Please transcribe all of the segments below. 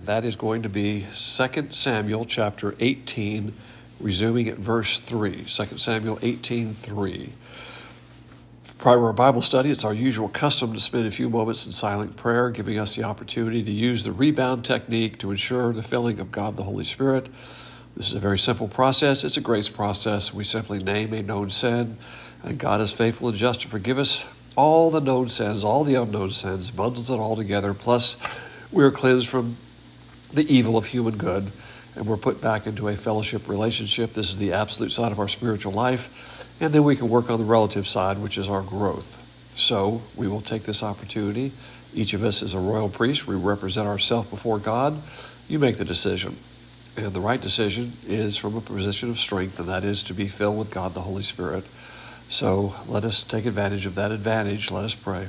That is going to be 2 Samuel chapter 18, resuming at verse 3. 2 Samuel 18:3. Prior to our Bible study, it's our usual custom to spend a few moments in silent prayer, giving us the opportunity to use the rebound technique to ensure the filling of God the Holy Spirit. This is a very simple process. It's a grace process. We simply name a known sin, and God is faithful and just to forgive us all the known sins, all the unknown sins, bundles it all together, plus we are cleansed from the evil of human good, and we're put back into a fellowship relationship. This is the absolute side of our spiritual life, and then we can work on the relative side, which is our growth. So we will take this opportunity. Each of us is a royal priest. We represent ourselves before God. You make the decision, and the right decision is from a position of strength, and that is to be filled with God the Holy Spirit. So let us take advantage of that advantage. Let us pray.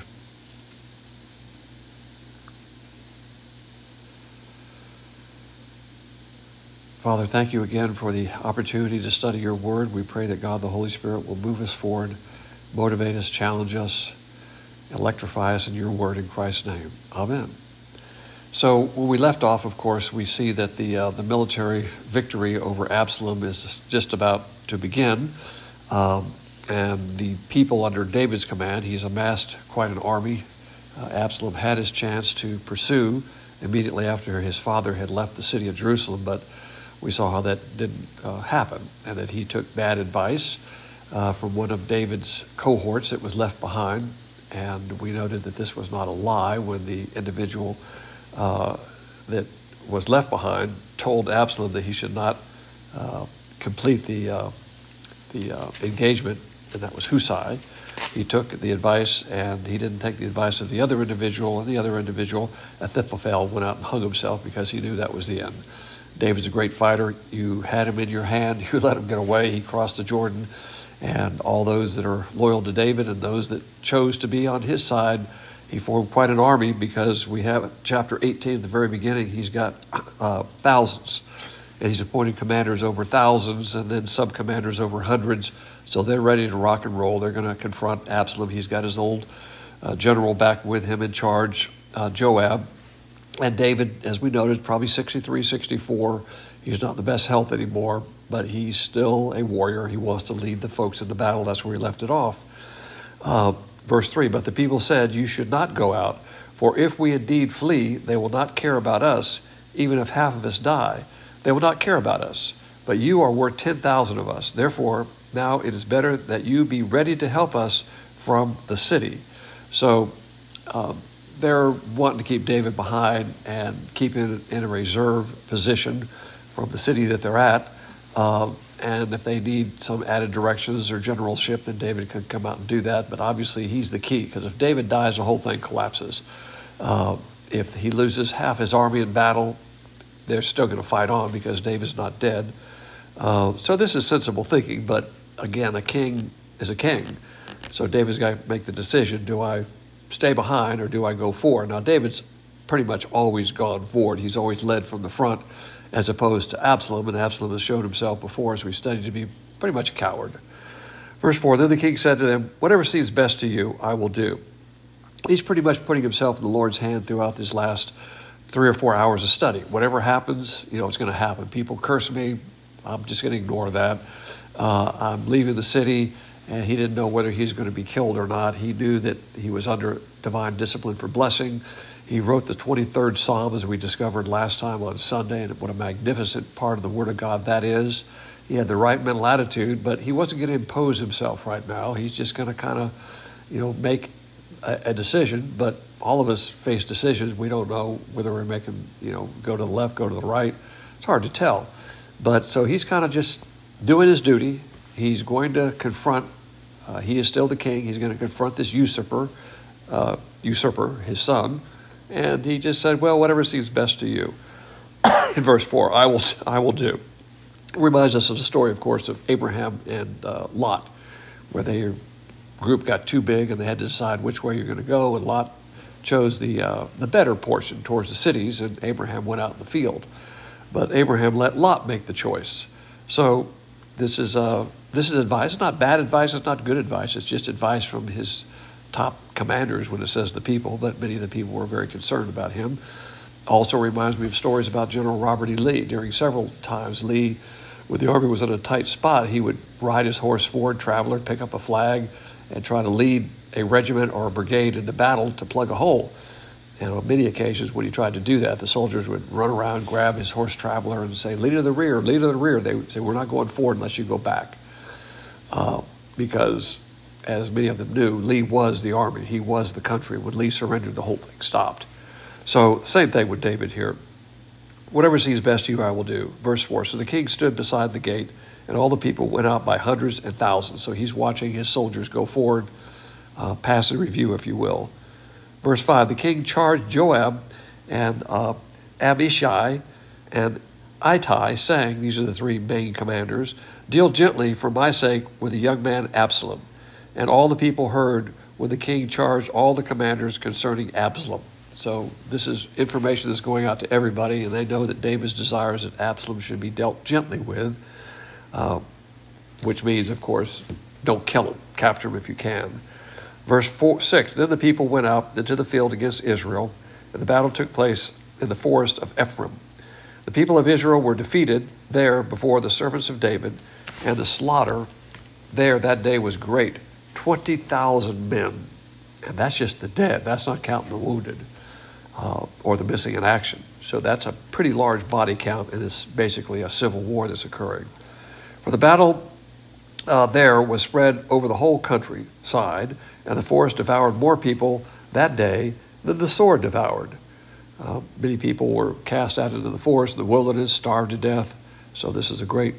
Father, thank you again for the opportunity to study your word. We pray that God the Holy Spirit will move us forward, motivate us, challenge us, electrify us in your word in Christ's name. Amen. So when we left off, of course, we see that the military victory over Absalom is just about to begin. And the people under David's command, he's amassed quite an army. Absalom had his chance to pursue immediately after his father had left the city of Jerusalem, but we saw how that didn't happen, and that he took bad advice from one of David's cohorts that was left behind. And we noted that this was not a lie when the individual that was left behind told Absalom that he should not complete the engagement, and that was Hushai. He took the advice, and he didn't take the advice of the other individual, and the other individual, Ahithophel, went out and hung himself because he knew that was the end. David's a great fighter. You had him in your hand. You let him get away. He crossed the Jordan. And all those that are loyal to David and those that chose to be on his side, he formed quite an army, because we have chapter 18 at the very beginning. He's got thousands. And he's appointed commanders over thousands and then sub-commanders over hundreds. So they're ready to rock and roll. They're going to confront Absalom. He's got his old general back with him in charge, Joab. And David, as we noted, probably 63, 64. He's not in the best health anymore, but he's still a warrior. He wants to lead the folks into battle. That's where we left it off. Verse 3, but the people said, you should not go out, for if we indeed flee, they will not care about us, even if half of us die. They will not care about us, but you are worth 10,000 of us. Therefore, now it is better that you be ready to help us from the city. So they're wanting to keep David behind and keep him in a reserve position from the city that they're at. And if they need some added directions or generalship, then David can come out and do that. But obviously he's the key, because if David dies, the whole thing collapses. If he loses half his army in battle, they're still going to fight on because David's not dead. So this is sensible thinking, but again, a king is a king. So David's got to make the decision, do I stay behind or do I go forward? Now, David's pretty much always gone forward. He's always led from the front, as opposed to Absalom, and Absalom has shown himself before, as we studied, to be pretty much a coward. Verse 4, then the king said to them, whatever seems best to you, I will do. He's pretty much putting himself in the Lord's hand throughout this last 3 or 4 hours of study. Whatever happens, it's going to happen. People curse me. I'm just going to ignore that. I'm leaving the city, and he didn't know whether he's going to be killed or not. He knew that he was under divine discipline for blessing. He wrote the 23rd Psalm, as we discovered last time on Sunday, and what a magnificent part of the Word of God that is. He had the right mental attitude, but he wasn't going to impose himself right now. He's just going to kind of, make a decision. But all of us face decisions. We don't know whether we're making, go to the left, go to the right. It's hard to tell. But so he's kind of just doing his duty. He's going to confront, he is still the king. He's going to confront this usurper, his son. And he just said, well, whatever seems best to you. In verse 4, I will do. It reminds us of the story, of course, of Abraham and Lot, where their group got too big and they had to decide which way you're going to go. And Lot chose the better portion towards the cities, and Abraham went out in the field. But Abraham let Lot make the choice. So this is advice. It's not bad advice. It's not good advice. It's just advice from his top commanders when it says the people, but many of the people were very concerned about him. Also reminds me of stories about General Robert E. Lee. During several times, Lee, when the army was in a tight spot, he would ride his horse forward, Traveler, pick up a flag, and try to lead a regiment or a brigade into battle to plug a hole. And on many occasions when he tried to do that, the soldiers would run around, grab his horse Traveler, and say, lead to the rear, lead to the rear. They would say, we're not going forward unless you go back. Because, as many of them knew, Lee was the army. He was the country. When Lee surrendered, the whole thing stopped. So, same thing with David here. Whatever seems best to you, I will do. Verse 4, so the king stood beside the gate, and all the people went out by hundreds and thousands. So he's watching his soldiers go forward, pass in review, if you will. Verse 5, the king charged Joab and Abishai and Ittai, saying, these are the three main commanders, deal gently for my sake with the young man Absalom. And all the people heard when the king charged all the commanders concerning Absalom. So this is information that's going out to everybody, and they know that David's desires that Absalom should be dealt gently with, which means, of course, don't kill him, capture him if you can. Verse 6, then the people went out into the field against Israel, and the battle took place in the forest of Ephraim. The people of Israel were defeated there before the servants of David, and the slaughter there that day was great, 20,000 men. And that's just the dead. That's not counting the wounded or the missing in action. So that's a pretty large body count, and it's basically a civil war that's occurring. For the battle there was spread over the whole countryside, and the forest devoured more people that day than the sword devoured. Many people were cast out into the forest, the wilderness, starved to death. So this is a great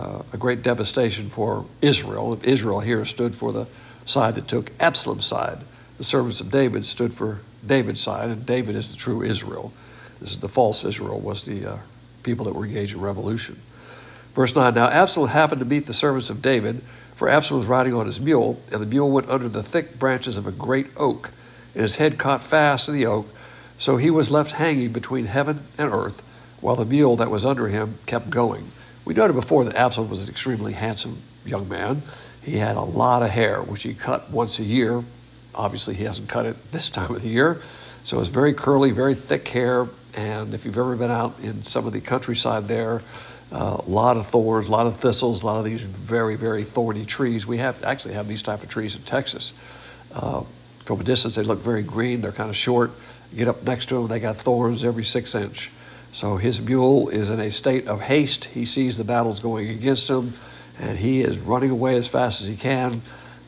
devastation for Israel. And Israel here stood for the side that took Absalom's side. The servants of David stood for David's side, and David is the true Israel. This is the false Israel, was the people that were engaged in revolution. Verse 9, now Absalom happened to meet the servants of David, for Absalom was riding on his mule, and the mule went under the thick branches of a great oak, and his head caught fast in the oak, so he was left hanging between heaven and earth, while the mule that was under him kept going. We noted before that Absalom was an extremely handsome young man. He had a lot of hair, which he cut once a year. Obviously, he hasn't cut it this time of the year. So it was very curly, very thick hair. And if you've ever been out in some of the countryside there, a lot of thorns, a lot of thistles, a lot of these very, very thorny trees. We actually have these type of trees in Texas. From a distance, they look very green. They're kind of short. You get up next to them, they got thorns every 6 inch. So his mule is in a state of haste. He sees the battle's going against him, and he is running away as fast as he can.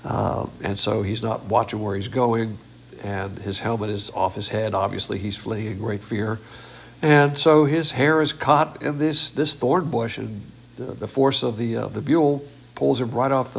And so he's not watching where he's going, and his helmet is off his head. Obviously, he's fleeing in great fear. And so his hair is caught in this thorn bush, and the force of the mule pulls him right off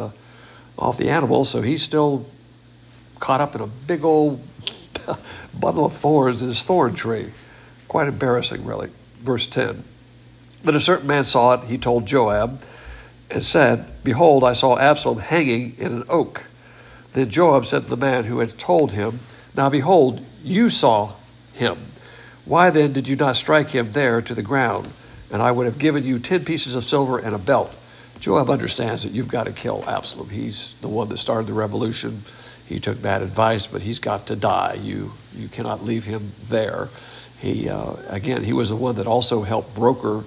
the animal. So he's still caught up in a big old bundle of thorns in his thorn tree. Quite embarrassing, really. Verse 10. Then a certain man saw it. He told Joab and said, behold, I saw Absalom hanging in an oak. Then Joab said to the man who had told him, now behold, you saw him. Why then did you not strike him there to the ground? And I would have given you 10 pieces of silver and a belt. Joab understands that you've got to kill Absalom. He's the one that started the revolution. He took bad advice, but he's got to die. You cannot leave him there. He was the one that also helped broker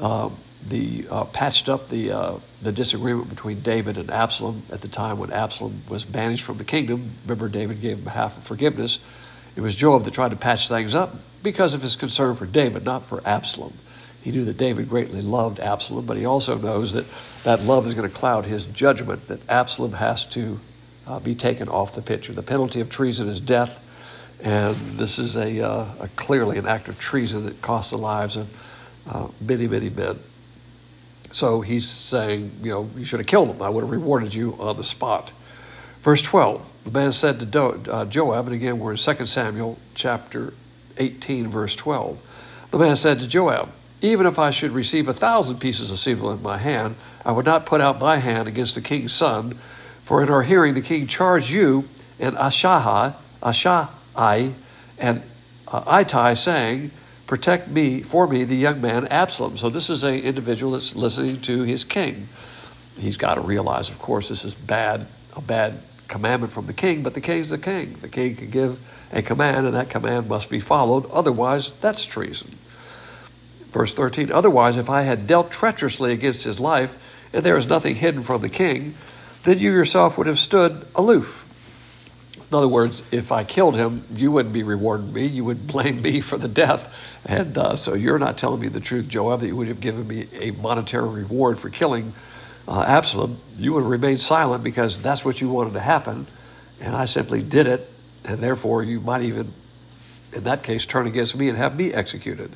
patched up the disagreement between David and Absalom at the time when Absalom was banished from the kingdom. Remember, David gave him half of forgiveness. It was Joab that tried to patch things up because of his concern for David, not for Absalom. He knew that David greatly loved Absalom, but he also knows that love is going to cloud his judgment, that Absalom has to be taken off the picture. The penalty of treason is death, and this is a clearly an act of treason that costs the lives of many, many men. So he's saying, you should have killed him. I would have rewarded you on the spot. Verse 12, the man said to Joab, and again we're in 2 Samuel chapter 18, verse 12. The man said to Joab, even if I should receive 1,000 pieces of silver in my hand, I would not put out my hand against the king's son. For in our hearing the king charged you and Ashai and Ittai, saying, protect me the young man Absalom. So this is an individual that's listening to his king. He's got to realize, of course, this is a bad commandment from the king, but the king's the king. The king can give a command, and that command must be followed. Otherwise, that's treason. Verse 13, otherwise, if I had dealt treacherously against his life, and there is nothing hidden from the king, then you yourself would have stood aloof. In other words, if I killed him, you wouldn't be rewarding me. You would blame me for the death. And so you're not telling me the truth, Joab, that you would have given me a monetary reward for killing Absalom. You would have remained silent because that's what you wanted to happen. And I simply did it. And therefore, you might even, in that case, turn against me and have me executed.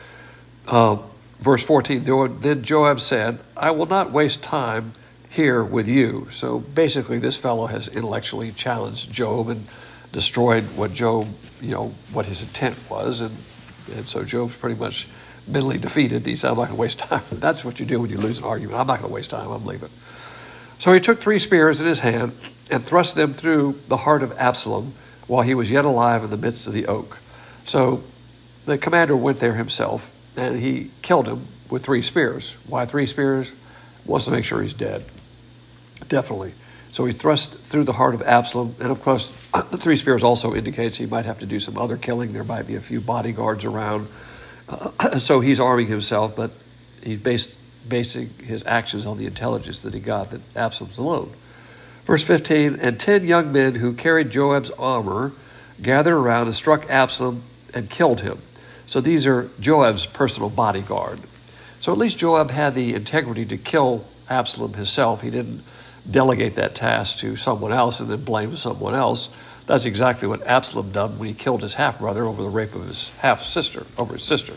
Verse 14, then Joab said, I will not waste time here with you. So basically, this fellow has intellectually challenged Job and destroyed what what his intent was. And so Job's pretty much mentally defeated. He said, I'm not going to waste time. That's what you do when you lose an argument. I'm not going to waste time. I'm leaving. So he took 3 spears in his hand and thrust them through the heart of Absalom while he was yet alive in the midst of the oak. So the commander went there himself, and he killed him with 3 spears. Why 3 spears? Wants to make sure he's dead. Definitely. So he thrust through the heart of Absalom. And of course, the 3 spears also indicates he might have to do some other killing. There might be a few bodyguards around. So he's arming himself, but he's basing his actions on the intelligence that he got that Absalom's alone. Verse 15, and 10 young men who carried Joab's armor gathered around and struck Absalom and killed him. So these are Joab's personal bodyguard. So at least Joab had the integrity to kill Absalom himself. He didn't delegate that task to someone else and then blame someone else. That's exactly what Absalom done when he killed his half-brother over the rape of his half-sister, over his sister.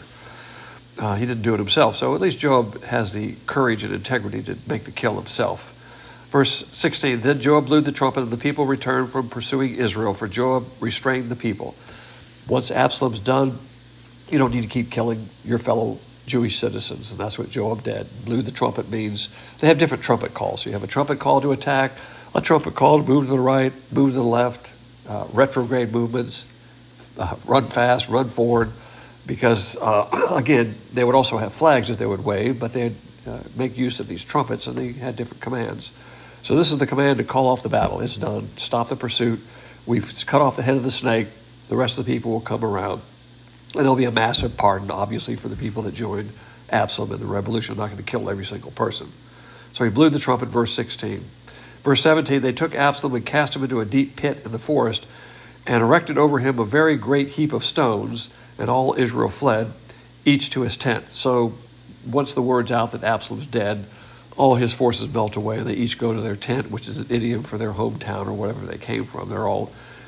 He didn't do it himself. So at least Joab has the courage and integrity to make the kill himself. Verse 16, then Joab blew the trumpet and the people returned from pursuing Israel, for Joab restrained the people. Once Absalom's done, you don't need to keep killing your fellow Jewish citizens, and that's what Joab did. Blew the trumpet means they have different trumpet calls. So you have a trumpet call to attack, a trumpet call to move to the right, move to the left, retrograde movements, run fast, run forward, because, again, they would also have flags that they would wave, but they'd make use of these trumpets, and they had different commands. So this is the command to call off the battle. It's done. Stop the pursuit. We've cut off the head of the snake. The rest of the people will come around. And there'll be a massive pardon, obviously, for the people that joined Absalom in the revolution. I'm not going to kill every single person. So he blew the trumpet, verse 16. Verse 17, they took Absalom and cast him into a deep pit in the forest and erected over him a very great heap of stones, and all Israel fled, each to his tent. So once the word's out that Absalom's dead, all his forces melt away, and they each go to their tent, which is an idiom for their hometown or whatever they came from. They're all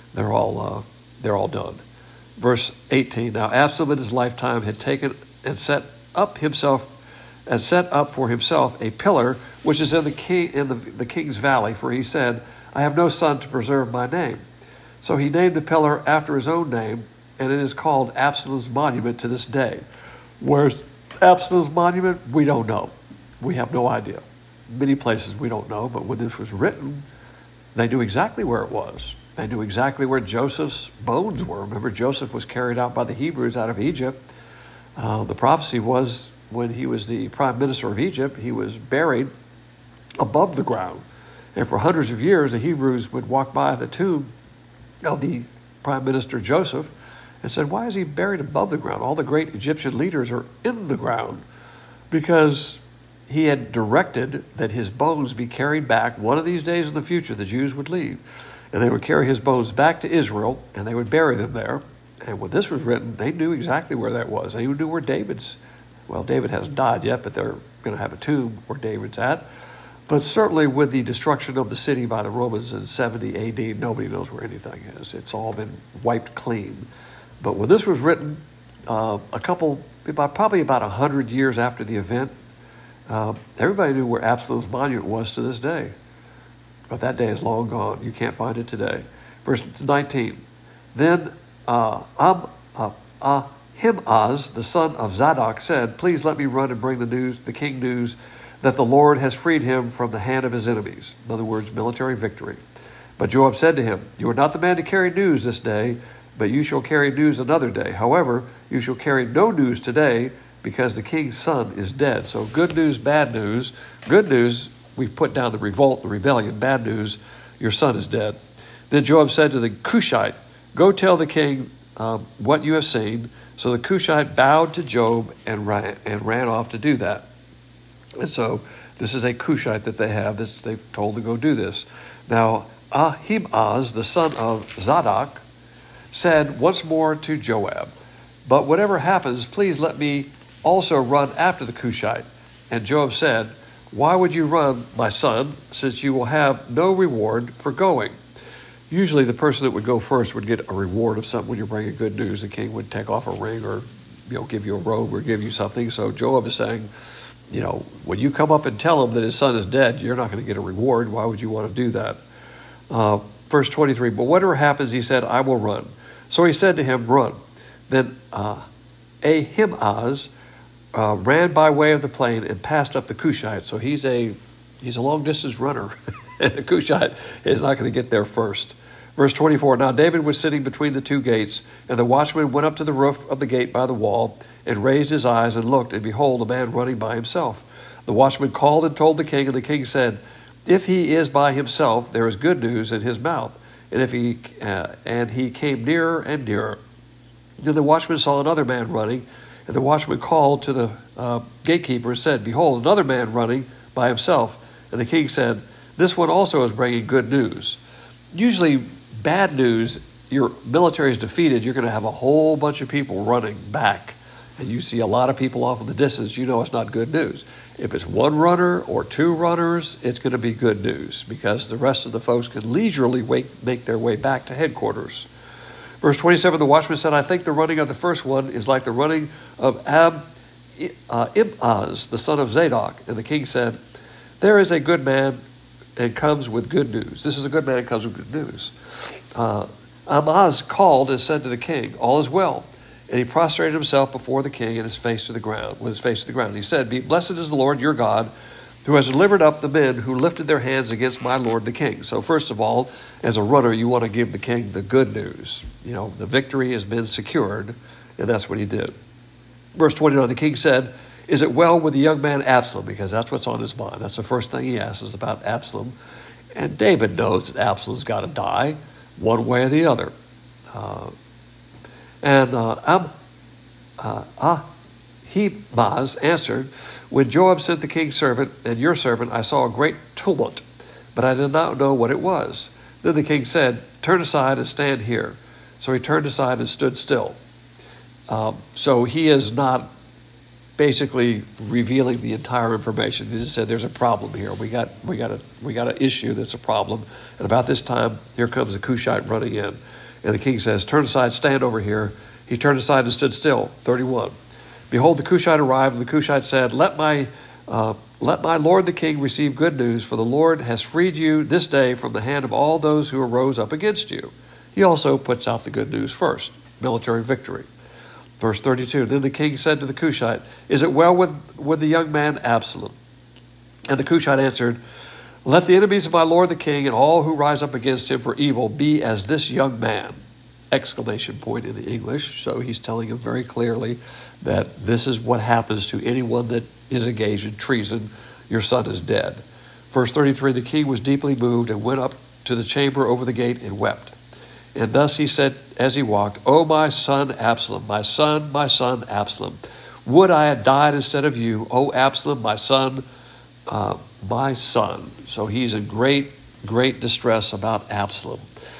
done. Verse 18, now Absalom in his lifetime had taken and set up for himself a pillar which is in the king's valley, for he said, I have no son to preserve my name. So he named the pillar after his own name, and it is called Absalom's monument to this day. Where's Absalom's monument? We don't know. We have no idea. Many places we don't know, but when this was written, they knew exactly where it was. They knew exactly where Joseph's bones were. Remember, Joseph was carried out by the Hebrews out of Egypt. The prophecy was when he was the prime minister of Egypt, he was buried above the ground. And for hundreds of years, the Hebrews would walk by the tomb of the prime minister Joseph and said, why is he buried above the ground? All the great Egyptian leaders are in the ground, because he had directed that his bones be carried back. One of these days in the future, the Jews would leave, and they would carry his bones back to Israel, and they would bury them there. And when this was written, they knew exactly where that was. They knew where David hasn't died yet, but they're going to have a tomb where David's at. But certainly with the destruction of the city by the Romans in 70 AD, nobody knows where anything is. It's all been wiped clean. But when this was written, probably about 100 years after the event, everybody knew where Absalom's monument was to this day. But that day is long gone. You can't find it today. Verse 19. Then Ahimaaz, the son of Zadok, said, please let me run and bring the king news that the Lord has freed him from the hand of his enemies. In other words, military victory. But Joab said to him, you are not the man to carry news this day, but you shall carry news another day. However, you shall carry no news today, because the king's son is dead. So good news, bad news. Good news, we've put down the revolt, the rebellion. Bad news, your son is dead. Then Joab said to the Cushite, go tell the king what you have seen. So the Cushite bowed to Joab and ran off to do that. And so this is a Cushite that they have that they've told to go do this. Now Ahimaaz, the son of Zadok, said once more to Joab, but whatever happens, please let me also run after the Cushite. And Joab said, why would you run, my son, since you will have no reward for going? Usually the person that would go first would get a reward of something when you're bringing good news. The king would take off a ring or give you a robe or give you something. So Joab is saying, when you come up and tell him that his son is dead, you're not going to get a reward. Why would you want to do that? Verse 23, but whatever happens, he said, I will run. So he said to him, run. Then Ahimaaz ran by way of the plain and passed up the Cushite. So he's a long-distance runner. And the Cushite is not going to get there first. Verse 24, now David was sitting between the two gates, and the watchman went up to the roof of the gate by the wall and raised his eyes and looked, and behold, a man running by himself. The watchman called and told the king, and the king said, if he is by himself, there is good news in his mouth. And he came nearer and nearer. Then the watchman saw another man running, and the watchman called to the gatekeeper and said, behold, another man running by himself. And the king said, this one also is bringing good news. Usually bad news, your military is defeated, you're going to have a whole bunch of people running back. And you see a lot of people off in the distance, it's not good news. If it's one runner or two runners, it's going to be good news because the rest of the folks can leisurely make their way back to headquarters. Verse 27, the watchman said, I think the running of the first one is like the running of Ahimaaz, the son of Zadok. And the king said, there is a good man and comes with good news. This is a good man and comes with good news. Ahimaaz called and said to the king, all is well. And he prostrated himself before the king with his face to the ground. He said, be blessed is the Lord your God, who has delivered up the men who lifted their hands against my lord the king. So first of all, as a runner, you want to give the king the good news. The victory has been secured, and that's what he did. Verse 29, the king said, is it well with the young man Absalom? Because that's what's on his mind. That's the first thing he asks is about Absalom. And David knows that Absalom's got to die one way or the other. Ahimaaz answered, when Joab sent the king's servant and your servant, I saw a great tumult, but I did not know what it was. Then the king said, turn aside and stand here. So he turned aside and stood still. So he is not basically revealing the entire information. He just said, there's a problem here. We got an issue that's a problem. And about this time, here comes the Cushite running in. And the king says, turn aside, stand over here. He turned aside and stood still. 31. Behold, the Cushite arrived, and the Cushite said, let my lord the king receive good news, for the Lord has freed you this day from the hand of all those who arose up against you. He also puts out the good news first, military victory. Verse 32, then the king said to the Cushite, is it well with the young man Absalom? And the Cushite answered, let the enemies of my lord the king and all who rise up against him for evil be as this young man. Exclamation point in the English. So he's telling him very clearly that this is what happens to anyone that is engaged in treason. Your son is dead. Verse 33, the king was deeply moved and went up to the chamber over the gate and wept. And thus he said as he walked, O my son Absalom, my son Absalom, would I had died instead of you, O Absalom, my son, my son. So he's in great, great distress about Absalom.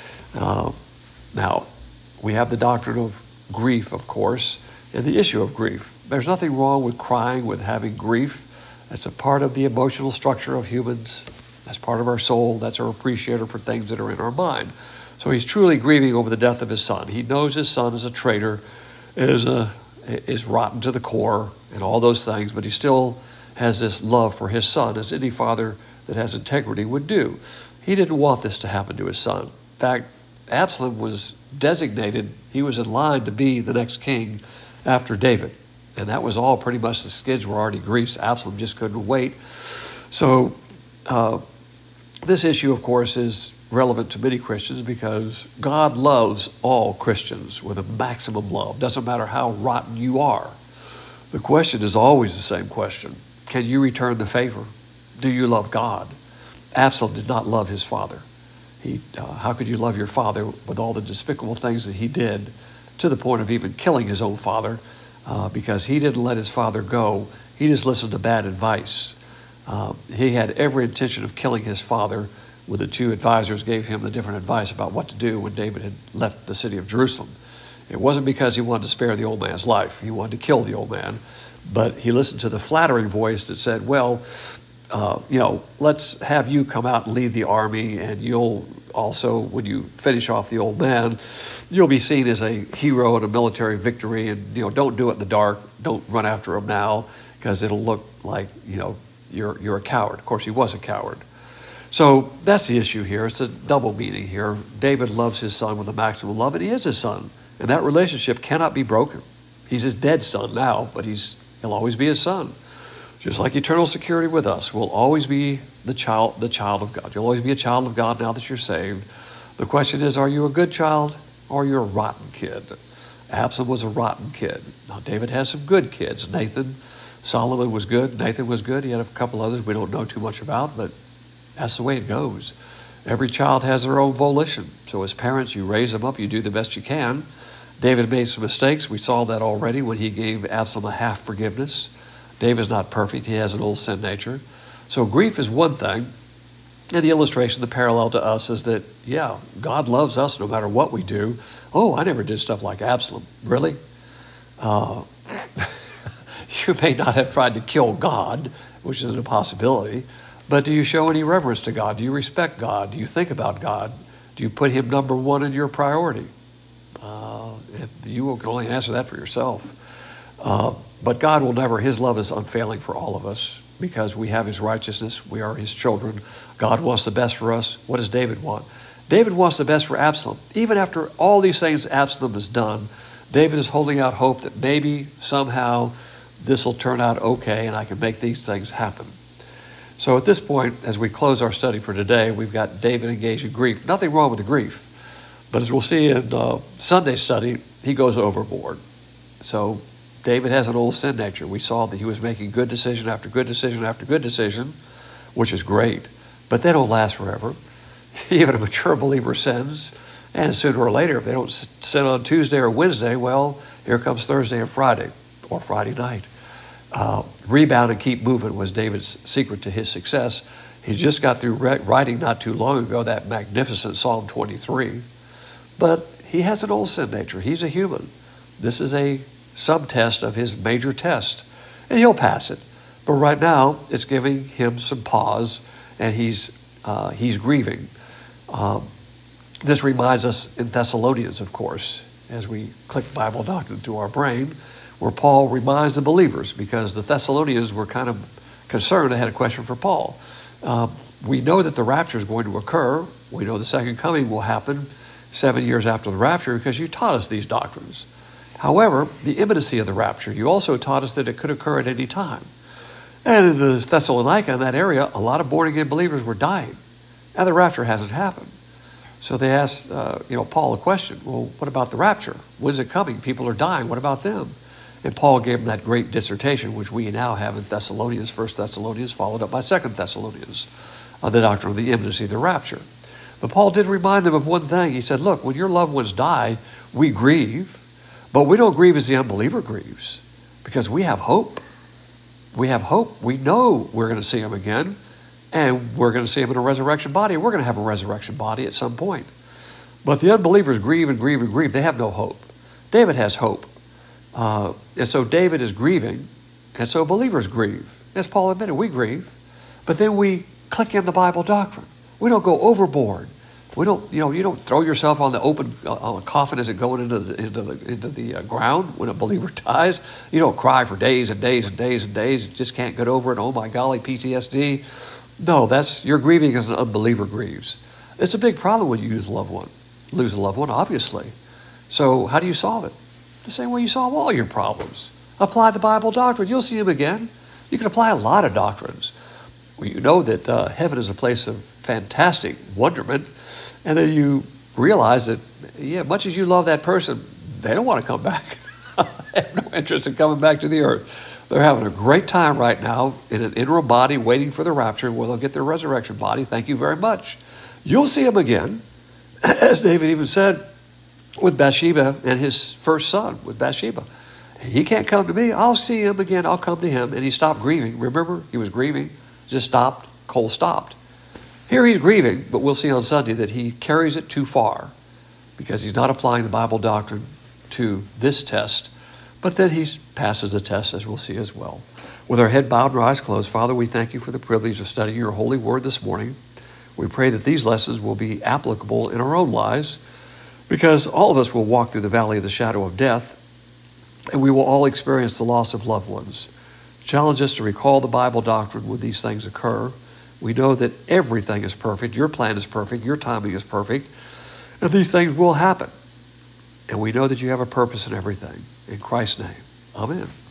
Now, we have the doctrine of grief, of course, and the issue of grief. There's nothing wrong with crying, with having grief. That's a part of the emotional structure of humans. That's part of our soul. That's our appreciator for things that are in our mind. So he's truly grieving over the death of his son. He knows his son is a traitor, is rotten to the core, and all those things, but he still has this love for his son, as any father that has integrity would do. He didn't want this to happen to his son. In fact, Absalom was designated, he was in line to be the next king after David. And that was all pretty much, the skids were already greased. Absalom just couldn't wait. So this issue, of course, is relevant to many Christians because God loves all Christians with a maximum love. Doesn't matter how rotten you are. The question is always the same question. Can you return the favor? Do you love God? Absalom did not love his father. How could you love your father with all the despicable things that he did, to the point of even killing his own father, because he didn't let his father go. He just listened to bad advice. He had every intention of killing his father when the two advisors gave him the different advice about what to do when David had left the city of Jerusalem. It wasn't because he wanted to spare the old man's life. He wanted to kill the old man. But he listened to the flattering voice that said, well, let's have you come out and lead the army, and you'll also, when you finish off the old man, you'll be seen as a hero in a military victory, and don't do it in the dark. Don't run after him now, because it'll look like you're a coward. Of course, he was a coward. So that's the issue here. It's a double meaning here. David loves his son with a maximum love, and he is his son, and that relationship cannot be broken. He's his dead son now, but he'll always be his son. Just like eternal security with us, will always be the child of God. You'll always be a child of God now that you're saved. The question is, are you a good child or are you a rotten kid? Absalom was a rotten kid. Now, David has some good kids. Solomon was good. Nathan was good. He had a couple others we don't know too much about, but that's the way it goes. Every child has their own volition. So as parents, you raise them up. You do the best you can. David made some mistakes. We saw that already when he gave Absalom a half forgiveness. David's not perfect. He has an old sin nature. So grief is one thing. And the illustration, the parallel to us is that, God loves us no matter what we do. Oh, I never did stuff like Absalom. Really? You may not have tried to kill God, which is a possibility, but do you show any reverence to God? Do you respect God? Do you think about God? Do you put him number one in your priority? You can only answer that for yourself. But God will never, his love is unfailing for all of us because we have his righteousness. We are his children. God wants the best for us. What does David want? David wants the best for Absalom. Even after all these things Absalom has done, David is holding out hope that maybe somehow this will turn out okay and I can make these things happen. So at this point, as we close our study for today, we've got David engaged in grief. Nothing wrong with the grief. But as we'll see in Sunday study, he goes overboard. So David has an old sin nature. We saw that he was making good decision after good decision after good decision, which is great. But they don't last forever. Even a mature believer sins. And sooner or later, if they don't sin on Tuesday or Wednesday, well, here comes Thursday and Friday, or Friday night. Rebound and keep moving was David's secret to his success. He just got through writing not too long ago that magnificent Psalm 23. But he has an old sin nature. He's a human. This is a subtest of his major test, and he'll pass it. But right now, it's giving him some pause, and he's grieving. This reminds us in Thessalonians, of course, as we click Bible doctrine through our brain, where Paul reminds the believers, because the Thessalonians were kind of concerned. They had a question for Paul. We know that the rapture is going to occur. We know the second coming will happen 7 years after the rapture because you taught us these doctrines. However, the imminency of the rapture, you also taught us that it could occur at any time. And in the Thessalonica, in that area, a lot of born-again believers were dying, and the rapture hasn't happened. So they asked, Paul a question. Well, what about the rapture? When's it coming? People are dying. What about them? And Paul gave them that great dissertation, which we now have in Thessalonians, 1 Thessalonians, followed up by 2 Thessalonians, of the doctrine of the imminency of the rapture. But Paul did remind them of one thing. He said, look, when your loved ones die, we grieve. But we don't grieve as the unbeliever grieves because we have hope. We have hope. We know we're going to see him again, and we're going to see him in a resurrection body. We're going to have a resurrection body at some point. But the unbelievers grieve and grieve and grieve. They have no hope. David has hope. And so David is grieving, and so believers grieve. As Paul admitted, we grieve. But then we click in the Bible doctrine. We don't go overboard. We don't, you don't throw yourself on the open on a coffin as it going into the ground when a believer dies. You don't cry for days and days and days and days. You just can't get over it. Oh my golly, PTSD. No, you're grieving as an unbeliever grieves. It's a big problem when you lose a loved one, obviously. So how do you solve it? The same way you solve all your problems. Apply the Bible doctrine. You'll see him again. You can apply a lot of doctrines. Well, you know that heaven is a place of fantastic wonderment, and then you realize that, much as you love that person, they don't want to come back. They have no interest in coming back to the earth. They're having a great time right now in an interim body waiting for the rapture where they'll get their resurrection body. Thank you very much. You'll see him again, as David even said with Bathsheba and his first son, with Bathsheba. He can't come to me. I'll see him again. I'll come to him. And he stopped grieving. Remember, he was grieving, just stopped. Cole stopped. Here he's grieving, but we'll see on Sunday that he carries it too far because he's not applying the Bible doctrine to this test, but then he passes the test, as we'll see as well. With our head bowed and our eyes closed, Father, we thank you for the privilege of studying your holy word this morning. We pray that these lessons will be applicable in our own lives, because all of us will walk through the valley of the shadow of death, and we will all experience the loss of loved ones. Challenge us to recall the Bible doctrine when these things occur. We know that everything is perfect. Your plan is perfect. Your timing is perfect. And these things will happen. And we know that you have a purpose in everything. In Christ's name, amen.